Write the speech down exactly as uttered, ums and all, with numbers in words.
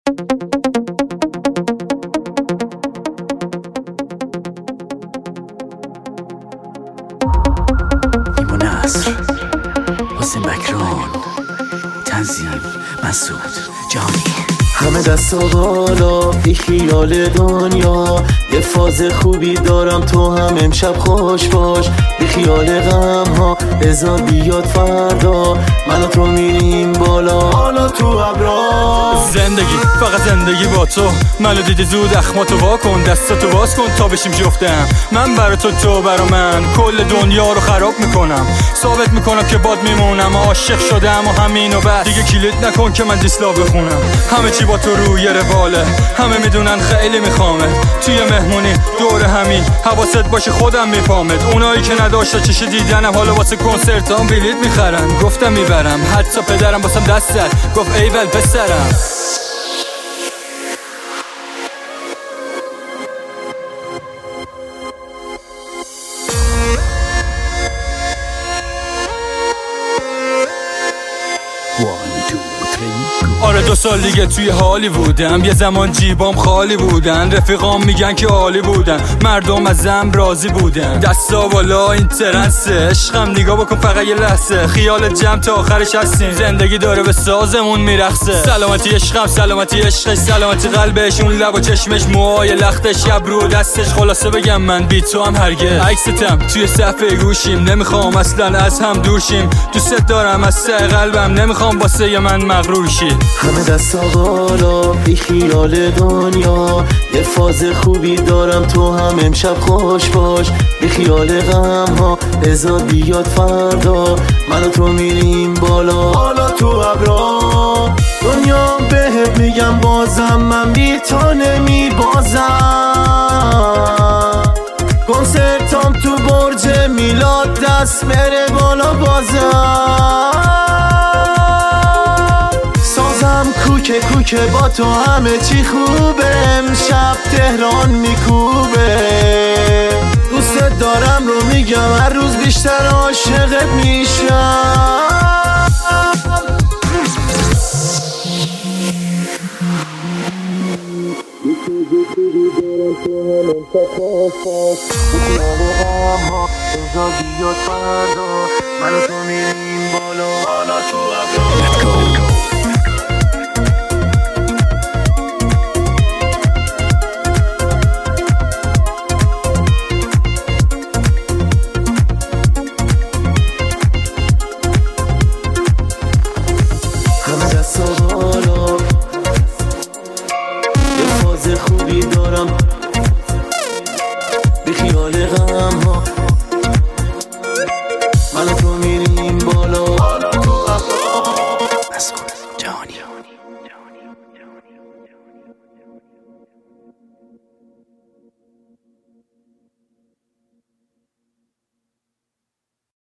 ایمان نصر، حسین بکران، تنظیم مسعود جانی. همه دستا بالا بی خیال دنیا، یه فاز خوبی دارم تو هم امشب خوش باش. بی خیال غم ها بذار بیاد فردا، من و تو میریم بالا حالا تو ابرا. زندگی فقط زندگی با تو، منو دیدی زود اخماتو وا کن، دستاتو باز کن تا بشیم جفتم. من برا تو تو برا من، کل دنیا رو خراب میکنم، ثابت میکنم که باد میمونم. عاشق شدم و همین و بس، دیگه کلیت نکن که من دیسلا بخونم. همه چی با تو روی رواله، همه میدونن خیلی میخوامه. توی مهمونی دور همین حواست باشه خودم میپامد. اونایی که نداشته چشی دیدنم حالا واسه کنسرتام بلیت میخرن. گفتم میبرم، حتی پدرم واسم دست زد، گفت ایول پسرم. آره دو سال دیگه توی حالی بودم، یه زمان جیبام خالی بودن، رفیقام میگن که عالی بودن، مردم ازم راضی بودن. دستا بالا این ترنسه، عشقم نگاه بکن فقط یه لحظه، خیال جمع تا آخرش هستیم، زندگی داره به سازمون میرقصه. سلامتی عشقم، سلامتی عشقش، سلامتی قلبش، اون لب و چشمش، موهای لختش، ابرو دستش. خلاصه بگم من بی تو هم هرگز، عکستم توی صفحه گوشیم، نمیخوام اصلا از هم دورشیم. دوست دارم از ته قلبم، نمیخوام واسه من مغرور شی. همه دستا بالا بی خیال دنیا، یه فاز خوبی دارم تو هم امشب خوش باش. بی خیال غم ها بذار بیاد فردا، من و تو میریم بالا حالا تو ابرا. دنیا بهت میگم بازم من بی تو نمی بازم. کنسرتام تو برج میلاد دست بره بالا بازم. کوکه کوکه با تو همه چی خوبه، امشب تهران میکوبه. دوست دارم رو میگم هر روز بیشتر عاشقت میشم. من و تو میریم بالا حالا تو ابرا. خوبی دارم بی خیال غم ها، من و تو میریم